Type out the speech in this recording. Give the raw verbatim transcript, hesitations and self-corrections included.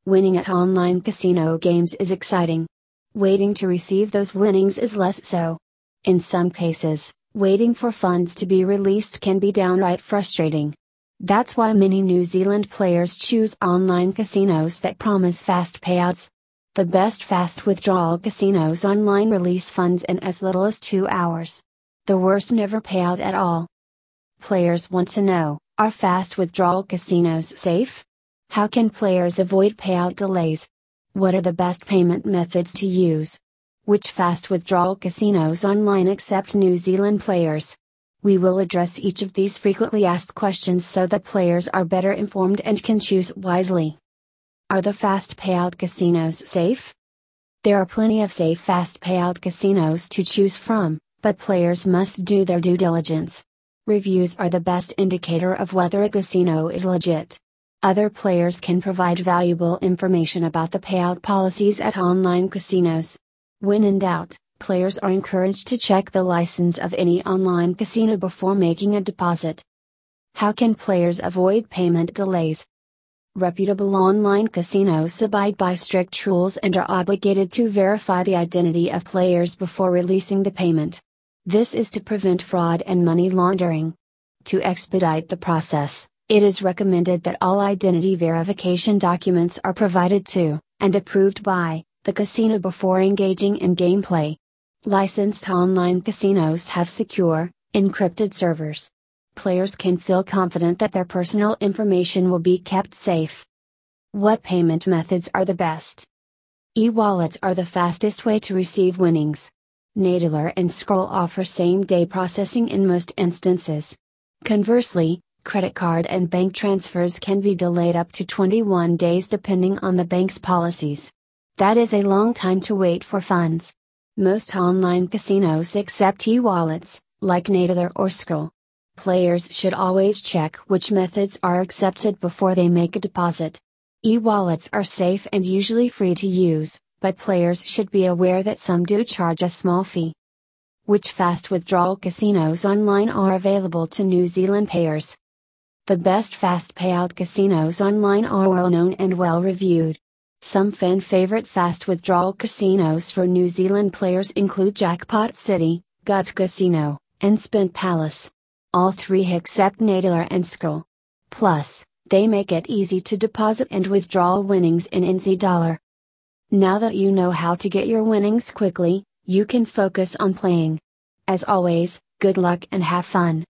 Winning at online casino games is exciting. Waiting to receive those winnings is less so. In some cases, waiting for funds to be released can be downright frustrating. That's why many New Zealand players choose online casinos that promise fast payouts. The best fast withdrawal casinos online release funds in as little as two hours. The worst never pay out at all. Players want to know, are fast withdrawal casinos safe? How can players avoid payout delays? What are the best payment methods to use? Which fast withdrawal casinos online accept New Zealand players? We will address each of these frequently asked questions so that players are better informed and can choose wisely. Are the fast payout casinos safe? There are plenty of safe fast payout casinos to choose from, but players must do their due diligence. Reviews are the best indicator of whether a casino is legit. Other players can provide valuable information about the payout policies at online casinos. When in doubt, players are encouraged to check the license of any online casino before making a deposit. How can players avoid payment delays? Reputable online casinos abide by strict rules and are obligated to verify the identity of players before releasing the payment. This is to prevent fraud and money laundering. To expedite the process, it is recommended that all identity verification documents are provided to, and approved by, the casino before engaging in gameplay. Licensed online casinos have secure, encrypted servers. Players can feel confident that their personal information will be kept safe. What payment methods are the best? E-wallets are the fastest way to receive winnings. Nadealer and Skrill offer same-day processing in most instances. Conversely, credit card and bank transfers can be delayed up to twenty-one days depending on the bank's policies. That is a long time to wait for funds. Most online casinos accept e-wallets, like Nadealer or Skrill. Players should always check which methods are accepted before they make a deposit. E-wallets are safe and usually free to use, but players should be aware that some do charge a small fee. Which fast withdrawal casinos online are available to New Zealand payers? The best fast payout casinos online are well known and well reviewed. Some fan favorite fast withdrawal casinos for New Zealand players include Jackpot City, Guts Casino, and Spin Palace. All three accept Nadealer and Skrill. Plus, they make it easy to deposit and withdraw winnings in N Z dollar. Now that you know how to get your winnings quickly, you can focus on playing. As always, good luck and have fun.